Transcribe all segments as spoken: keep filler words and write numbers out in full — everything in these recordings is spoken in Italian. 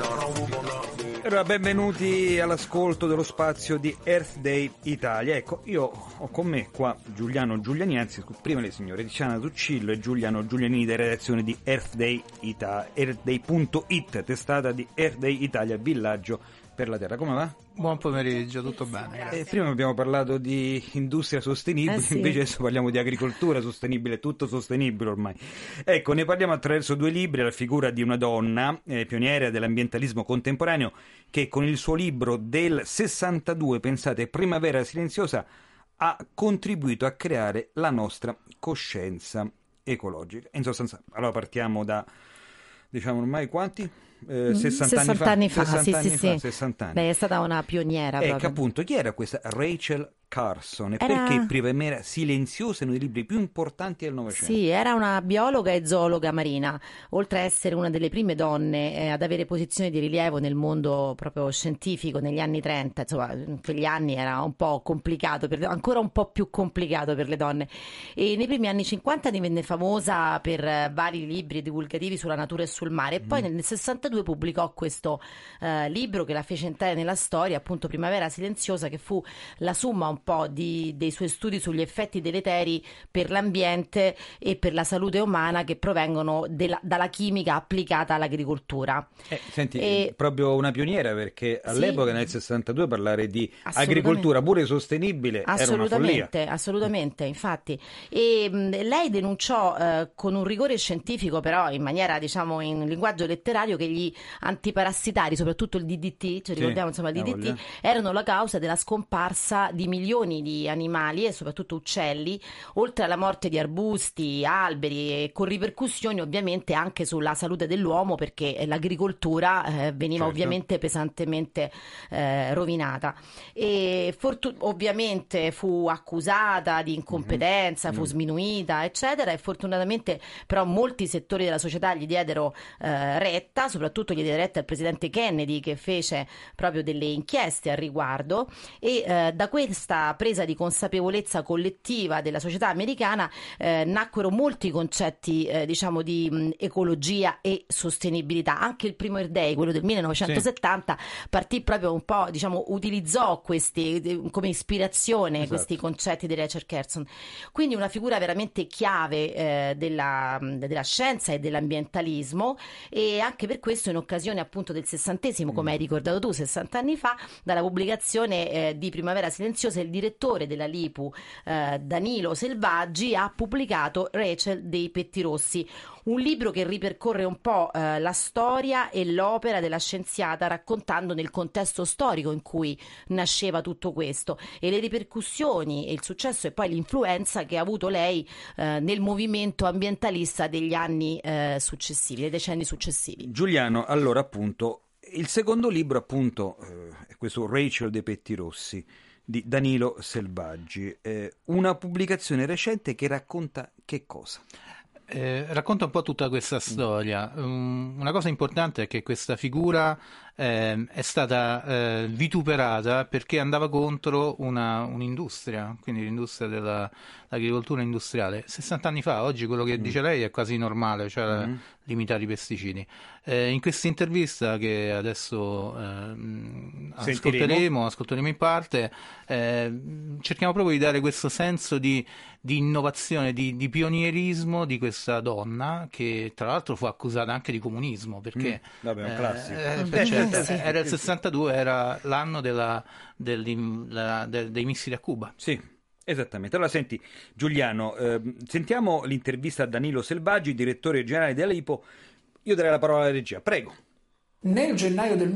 Allora, benvenuti all'ascolto dello spazio di Earth Day Italia. Ecco, io ho con me qua Giuliano Giuliani, anzi prima le signore Tiziana Tuccillo e Giuliano Giulianini della redazione di Earth Day Italia, earthday punto it, testata di Earth Day Italia, villaggio per la terra. Come va? Buon pomeriggio, tutto bene. Eh, prima abbiamo parlato di industria sostenibile, eh sì. Invece adesso parliamo di agricoltura sostenibile, tutto sostenibile ormai. Ecco, ne parliamo attraverso due libri, la figura di una donna, eh, pioniera dell'ambientalismo contemporaneo, che con il suo libro del sessantadue, pensate, Primavera Silenziosa, ha contribuito a creare la nostra coscienza ecologica. In sostanza, allora partiamo da, diciamo, ormai quanti? Eh, sessanta anni fa, sessanta anni fa, sì, sì, sì. sessanta anni. Beh, è stata una pioniera. Ecco, proprio. appunto, chi era questa Rachel Carson? E Era... perché Primavera Silenziosa è uno dei libri più importanti del Novecento? Sì, era una biologa e zoologa marina, oltre a essere una delle prime donne eh, ad avere posizioni di rilievo nel mondo proprio scientifico negli anni trenta. Insomma, in quegli anni era un po' complicato, per, ancora un po' più complicato per le donne. E nei primi anni cinquanta divenne famosa per eh, vari libri divulgativi sulla natura e sul mare. E poi mm. nel sessantadue pubblicò questo eh, libro che la fece entrare nella storia, appunto Primavera Silenziosa, che fu la somma un po' di, dei suoi studi sugli effetti deleteri per l'ambiente e per la salute umana che provengono della, dalla chimica applicata all'agricoltura. Eh, senti, e... proprio una pioniera, perché all'epoca, sì, nel sessantadue, parlare di agricoltura pure sostenibile era una follia. Assolutamente, infatti. E mh, lei denunciò eh, con un rigore scientifico, però in maniera, diciamo, in linguaggio letterario, che gli antiparassitari, soprattutto il D D T, ci sì, ricordiamo insomma il D D T, erano la causa della scomparsa di milioni di animali e soprattutto uccelli, oltre alla morte di arbusti, alberi, e con ripercussioni ovviamente anche sulla salute dell'uomo, perché l'agricoltura eh, veniva certo. ovviamente pesantemente eh, rovinata. E fortu- ovviamente fu accusata di incompetenza, mm-hmm. fu sminuita, eccetera, e fortunatamente però molti settori della società gli diedero eh, retta, soprattutto gli diede retta il presidente Kennedy, che fece proprio delle inchieste al riguardo, e eh, da questa presa di consapevolezza collettiva della società americana eh, nacquero molti concetti eh, diciamo di mh, ecologia e sostenibilità. Anche il primo Earth Day, quello del millenovecentosettanta, sì. partì proprio un po', diciamo, utilizzò questi come ispirazione esatto. questi concetti di Rachel Carson. Quindi una figura veramente chiave eh, della, della scienza e dell'ambientalismo, e anche per questo in occasione appunto del sessantesimo, come hai ricordato tu, sessanta anni fa, dalla pubblicazione eh, di Primavera Silenziosa, il direttore della Lipu, eh, Danilo Selvaggi, ha pubblicato Rachel dei Pettirossi, un libro che ripercorre un po' eh, la storia e l'opera della scienziata, raccontando nel contesto storico in cui nasceva tutto questo e le ripercussioni e il successo e poi l'influenza che ha avuto lei eh, nel movimento ambientalista degli anni eh, successivi, dei decenni successivi. Giuliano, allora appunto il secondo libro appunto eh, è questo Rachel dei Pettirossi di Danilo Selvaggi, eh, una pubblicazione recente che racconta che cosa? Eh, racconta un po' tutta questa storia. Um, una cosa importante è che questa figura eh, è stata eh, vituperata perché andava contro una, un'industria, quindi l'industria dell'agricoltura industriale. sessanta anni fa, oggi quello che mm. dice lei è quasi normale, cioè mm. limitare i pesticidi. Eh, in questa intervista che adesso eh, ascolteremo, ascolteremo in parte, eh, cerchiamo proprio di dare questo senso di, di innovazione, di, di pionierismo di questa donna, che tra l'altro fu accusata anche di comunismo, perché mm, vabbè, un classico. Eh, eh, certo, sì. Era il sessantadue, era l'anno della, del, la, del, dei missili a Cuba. Sì. Esattamente. Allora senti Giuliano, eh, sentiamo l'intervista a Danilo Selvaggi, direttore generale della Lipo. Io darei la parola alla regia, prego. Nel gennaio del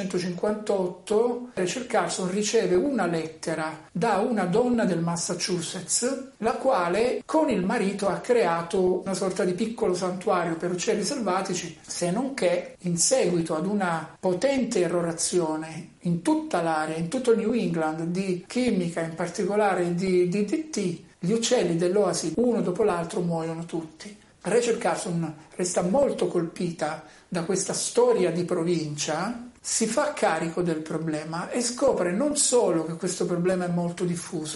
millenovecentocinquantotto Rachel Carson riceve una lettera da una donna del Massachusetts, la quale con il marito ha creato una sorta di piccolo santuario per uccelli selvatici, se non che in seguito ad una potente irrorazione in tutta l'area, in tutto il New England, di chimica, in particolare di D D T, gli uccelli dell'oasi uno dopo l'altro muoiono tutti. Rachel Carson resta molto colpita da questa storia di provincia, si fa carico del problema e scopre non solo che questo problema è molto diffuso,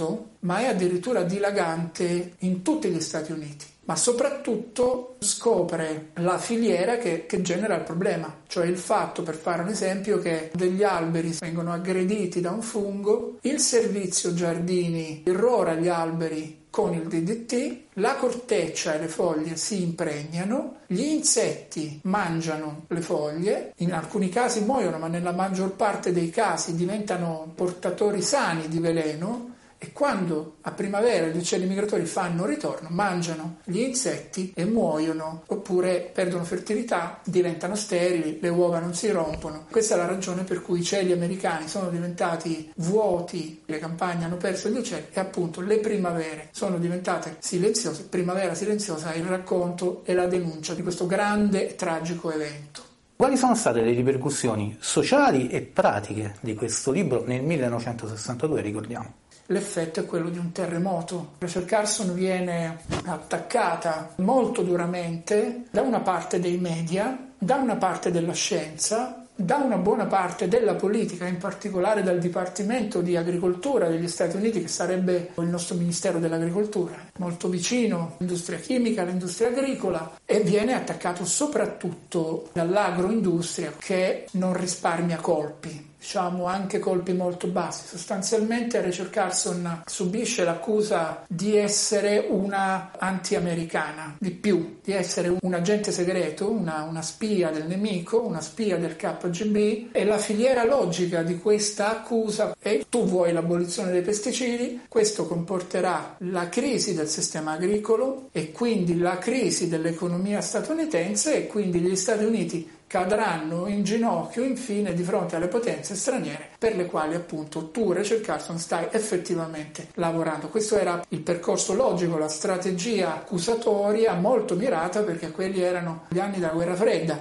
ma è addirittura dilagante in tutti gli Stati Uniti. Ma soprattutto scopre la filiera che, che genera il problema, cioè il fatto, per fare un esempio, che degli alberi vengono aggrediti da un fungo, il servizio giardini irrora gli alberi con il D D T, la corteccia e le foglie si impregnano, gli insetti mangiano le foglie, in alcuni casi muoiono, ma nella maggior parte dei casi diventano portatori sani di veleno. E quando a primavera gli uccelli migratori fanno ritorno, mangiano gli insetti e muoiono, oppure perdono fertilità, diventano sterili, le uova non si rompono. Questa è la ragione per cui i cieli americani sono diventati vuoti, le campagne hanno perso gli uccelli e appunto le primavere sono diventate silenziose. Primavera silenziosa è il racconto e la denuncia di questo grande e tragico evento. Quali sono state le ripercussioni sociali e pratiche di questo libro nel millenovecentosessantadue, ricordiamo? L'effetto è quello di un terremoto. Rachel Carson viene attaccata molto duramente da una parte dei media, da una parte della scienza, da una buona parte della politica, in particolare dal Dipartimento di Agricoltura degli Stati Uniti, che sarebbe il nostro Ministero dell'Agricoltura, molto vicino all'industria chimica, all'industria agricola, e viene attaccato soprattutto dall'agroindustria che non risparmia colpi. Diciamo anche colpi molto bassi. Sostanzialmente Rachel Carson subisce l'accusa di essere una anti-americana, di più, di essere un agente segreto, una, una spia del nemico, una spia del K G B, e la filiera logica di questa accusa è: tu vuoi l'abolizione dei pesticidi, questo comporterà la crisi del sistema agricolo e quindi la crisi dell'economia statunitense, e quindi gli Stati Uniti cadranno in ginocchio infine di fronte alle potenze straniere per le quali appunto tu, Rachel Carson, stai effettivamente lavorando. Questo era il percorso logico, la strategia accusatoria molto mirata, perché quelli erano gli anni della guerra fredda.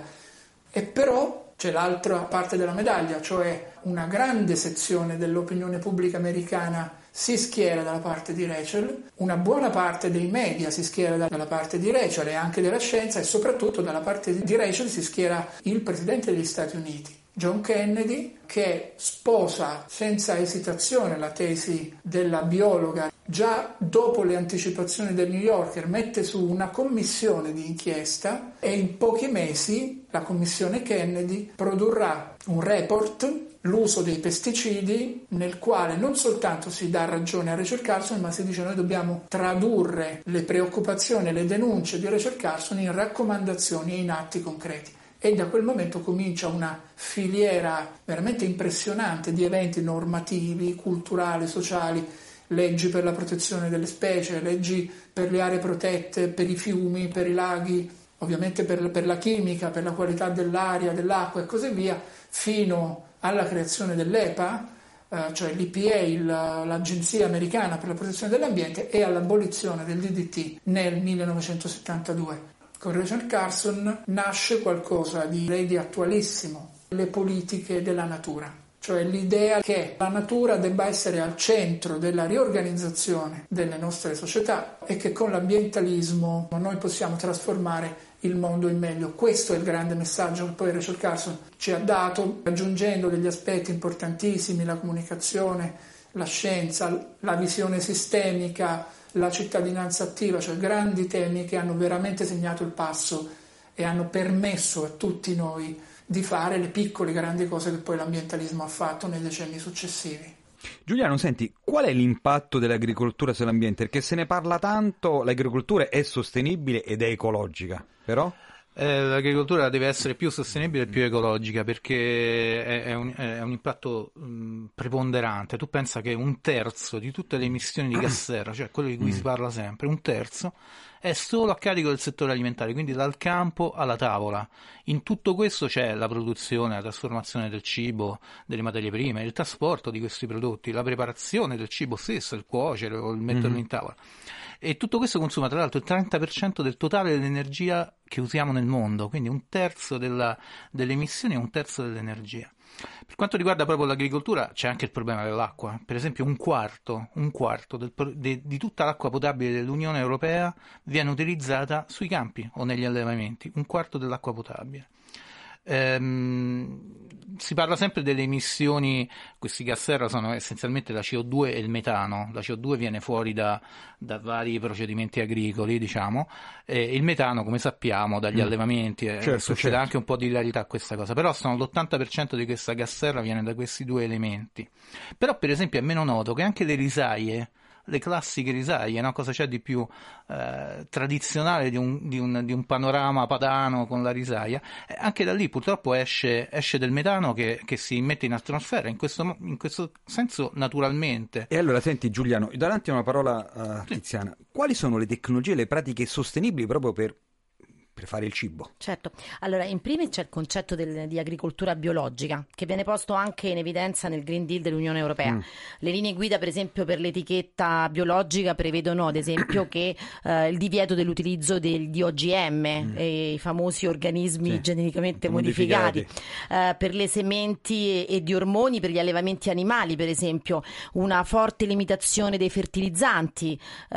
E però c'è l'altra parte della medaglia, cioè una grande sezione dell'opinione pubblica americana si schiera dalla parte di Rachel, una buona parte dei media si schiera dalla parte di Rachel e anche della scienza, e soprattutto dalla parte di Rachel si schiera il presidente degli Stati Uniti, John Kennedy, che sposa senza esitazione la tesi della biologa. Già dopo le anticipazioni del New Yorker mette su una commissione di inchiesta e in pochi mesi la commissione Kennedy produrrà un report, l'uso dei pesticidi, nel quale non soltanto si dà ragione a Rachel Carson, ma si dice: noi dobbiamo tradurre le preoccupazioni e le denunce di Rachel Carson in raccomandazioni e in atti concreti. E da quel momento comincia una filiera veramente impressionante di eventi normativi, culturali, sociali, leggi per la protezione delle specie, leggi per le aree protette, per i fiumi, per i laghi, ovviamente per, per la chimica, per la qualità dell'aria, dell'acqua e così via, fino alla creazione dell'E P A, eh, cioè l'E P A, il, l'Agenzia Americana per la Protezione dell'Ambiente, e all'abolizione del D D T nel millenovecentosettantadue. Con Rachel Carson nasce qualcosa di, di attualissimo, le politiche della natura, cioè l'idea che la natura debba essere al centro della riorganizzazione delle nostre società e che con l'ambientalismo noi possiamo trasformare il mondo in meglio. Questo è il grande messaggio che poi Rachel Carson ci ha dato, aggiungendo degli aspetti importantissimi: la comunicazione, la scienza, la visione sistemica, la cittadinanza attiva, cioè grandi temi che hanno veramente segnato il passo e hanno permesso a tutti noi di fare le piccole grandi cose che poi l'ambientalismo ha fatto nei decenni successivi. Giuliano, senti, qual è l'impatto dell'agricoltura sull'ambiente? Perché se ne parla tanto, l'agricoltura è sostenibile ed è ecologica, però... Eh, l'agricoltura deve essere più sostenibile e più ecologica, perché è, è, un, è un impatto mh, preponderante. Tu pensa che un terzo di tutte le emissioni di gas serra, cioè quello di cui mm. si parla sempre, un terzo è solo a carico del settore alimentare, quindi dal campo alla tavola. In tutto questo c'è la produzione, la trasformazione del cibo, delle materie prime, il trasporto di questi prodotti, la preparazione del cibo stesso, il cuocere o il metterlo mm. in tavola. E tutto questo consuma tra l'altro il trenta per cento del totale dell'energia che usiamo nel mondo, quindi un terzo della, delle emissioni e un terzo dell'energia. Per quanto riguarda proprio l'agricoltura c'è anche il problema dell'acqua. Per esempio un quarto, un quarto del, de, di tutta l'acqua potabile dell'Unione Europea viene utilizzata sui campi o negli allevamenti, un quarto dell'acqua potabile. Ehm, si parla sempre delle emissioni, questi gas serra sono essenzialmente la C O due e il metano. La C O due viene fuori da, da vari procedimenti agricoli, diciamo, e il metano, come sappiamo, dagli mm. allevamenti, eh, certo, succede certo. anche un po' di ilarità a questa cosa, però sono l'ottanta per cento di questa gas serra viene da questi due elementi. Però per esempio è meno noto che anche le risaie, le classiche risaie, no? Cosa c'è di più eh, tradizionale di un, di, un, di un panorama padano con la risaia? Eh, anche da lì purtroppo esce, esce del metano che, che si immette in atmosfera, in questo, in questo senso naturalmente. E allora senti Giuliano, davanti a una parola a Tiziana, quali sono le tecnologie, le pratiche sostenibili proprio per per fare il cibo? Certo, allora in primis c'è il concetto del, di agricoltura biologica che viene posto anche in evidenza nel Green Deal dell'Unione Europea. Mm. Le linee guida per esempio per l'etichetta biologica prevedono ad esempio che eh, il divieto dell'utilizzo degli O G M, mm. eh, i famosi organismi sì. geneticamente modificati, modificati. Eh, per le sementi e, e di ormoni per gli allevamenti animali, per esempio una forte limitazione dei fertilizzanti,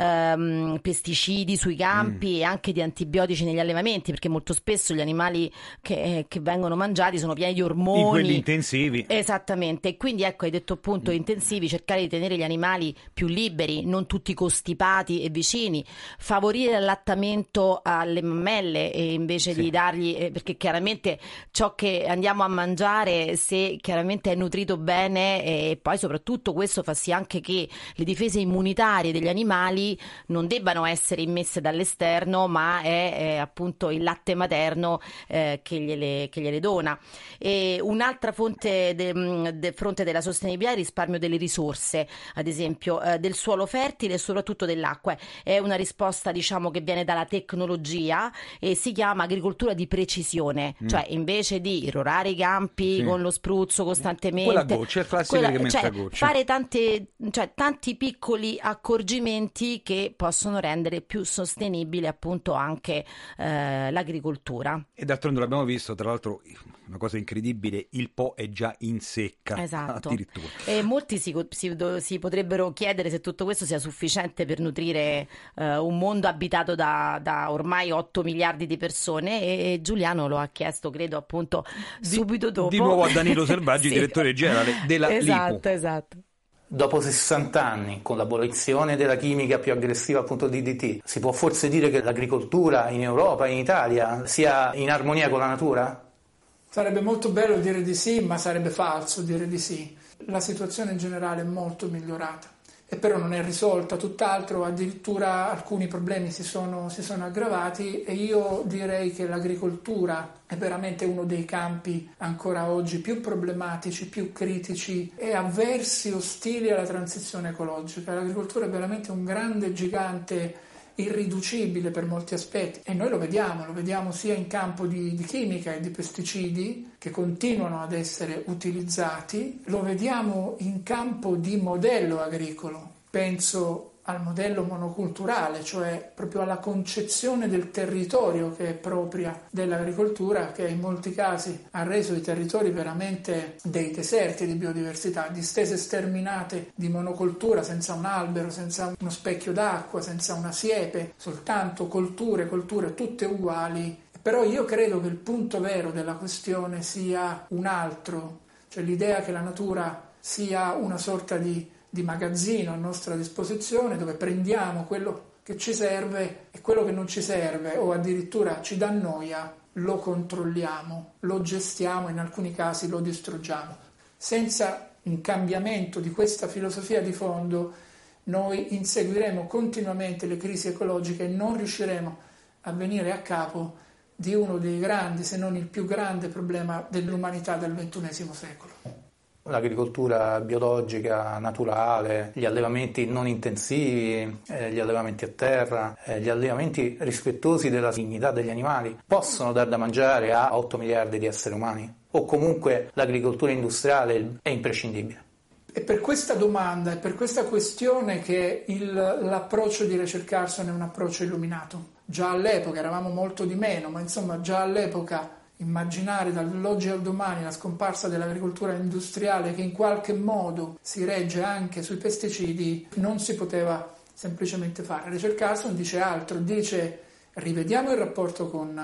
ehm, pesticidi sui campi mm. e anche di antibiotici negli allevamenti, perché molto spesso gli animali che, che vengono mangiati sono pieni di ormoni. In quelli intensivi. Esattamente, e quindi ecco, hai detto appunto intensivi, cercare di tenere gli animali più liberi, non tutti costipati e vicini, favorire l'allattamento alle mammelle e invece sì. di dargli, eh, perché chiaramente ciò che andiamo a mangiare, se chiaramente è nutrito bene, e poi soprattutto questo fa sì anche che le difese immunitarie degli animali non debbano essere immesse dall'esterno, ma è, è appunto il latte materno eh, che, gliele, che gliele dona. E un'altra fonte del de fronte della sostenibilità è il risparmio delle risorse, ad esempio eh, del suolo fertile e soprattutto dell'acqua. È una risposta diciamo che viene dalla tecnologia e si chiama agricoltura di precisione, mm. cioè invece di irrorare i campi sì. con lo spruzzo costantemente, quella goccia, il classico quella, che mette cioè, a goccia. fare tante, cioè, tanti piccoli accorgimenti che possono rendere più sostenibile appunto anche eh, l'agricoltura. E d'altronde l'abbiamo visto, tra l'altro una cosa incredibile, il Po è già in secca, esatto. addirittura. E molti si, si, si potrebbero chiedere se tutto questo sia sufficiente per nutrire eh, un mondo abitato da, da ormai otto miliardi di persone, e Giuliano lo ha chiesto, credo appunto di, subito dopo. Di nuovo a Danilo Selvaggi, sì. direttore generale della esatto, Lipu. Esatto. Dopo sessanta anni, con l'abolizione della chimica più aggressiva, appunto D D T, si può forse dire che l'agricoltura in Europa, in Italia, sia in armonia con la natura? Sarebbe molto bello dire di sì, ma sarebbe falso dire di sì. La situazione in generale è molto migliorata, e però non è risolta, tutt'altro, addirittura alcuni problemi si sono, si sono aggravati, e io direi che l'agricoltura è veramente uno dei campi ancora oggi più problematici, più critici e avversi, ostili alla transizione ecologica. L'agricoltura è veramente un grande gigante irriducibile per molti aspetti, e noi lo vediamo, lo vediamo sia in campo di, di chimica e di pesticidi che continuano ad essere utilizzati, lo vediamo in campo di modello agricolo, penso al modello monoculturale, cioè proprio alla concezione del territorio che è propria dell'agricoltura, che in molti casi ha reso i territori veramente dei deserti di biodiversità, distese sterminate di monocultura, senza un albero, senza uno specchio d'acqua, senza una siepe, soltanto colture, colture tutte uguali. Però io credo che il punto vero della questione sia un altro, cioè l'idea che la natura sia una sorta di di magazzino a nostra disposizione, dove prendiamo quello che ci serve e quello che non ci serve o addirittura ci dà noia lo controlliamo, lo gestiamo, in alcuni casi lo distruggiamo. Senza un cambiamento di questa filosofia di fondo noi inseguiremo continuamente le crisi ecologiche e non riusciremo a venire a capo di uno dei grandi, se non il più grande problema dell'umanità del ventunesimo secolo. L'agricoltura biologica, naturale, gli allevamenti non intensivi, eh, gli allevamenti a terra, eh, gli allevamenti rispettosi della dignità degli animali possono dar da mangiare a otto miliardi di esseri umani? O comunque l'agricoltura industriale è imprescindibile? È per questa domanda, è per questa questione che il, l'approccio di Rachel Carson è un approccio illuminato. Già all'epoca eravamo molto di meno, ma insomma già all'epoca immaginare dall'oggi al domani la scomparsa dell'agricoltura industriale, che in qualche modo si regge anche sui pesticidi, non si poteva semplicemente fare. Rachel Carson dice altro, dice rivediamo il rapporto con,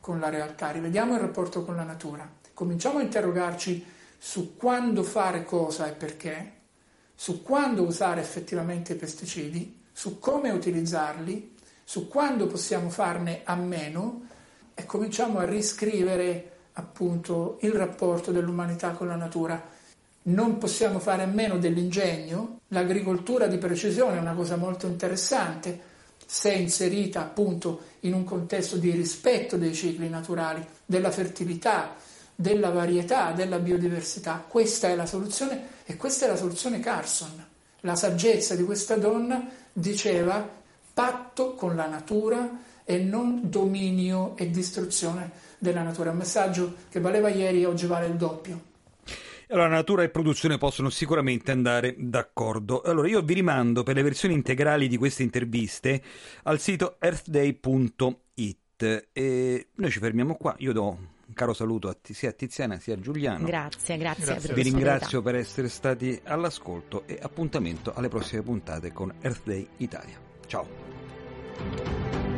con la realtà, rivediamo il rapporto con la natura, cominciamo a interrogarci su quando fare cosa e perché, su quando usare effettivamente i pesticidi, su come utilizzarli, su quando possiamo farne a meno, e cominciamo a riscrivere appunto il rapporto dell'umanità con la natura. Non possiamo fare a meno dell'ingegno, l'agricoltura di precisione è una cosa molto interessante, se inserita appunto in un contesto di rispetto dei cicli naturali, della fertilità, della varietà, della biodiversità. Questa è la soluzione, e questa è la soluzione Carson. La saggezza di questa donna diceva patto con la natura e non dominio e distruzione della natura. Un messaggio che valeva ieri e oggi vale il doppio. Allora, natura e produzione possono sicuramente andare d'accordo. Allora, io vi rimando per le versioni integrali di queste interviste al sito earth day punto it e noi ci fermiamo qua. Io do un caro saluto a, sia a Tiziana sia a Giuliano. Grazie, grazie. Grazie. Vi ringrazio per essere stati all'ascolto e appuntamento alle prossime puntate con Earth Day Italia. Ciao.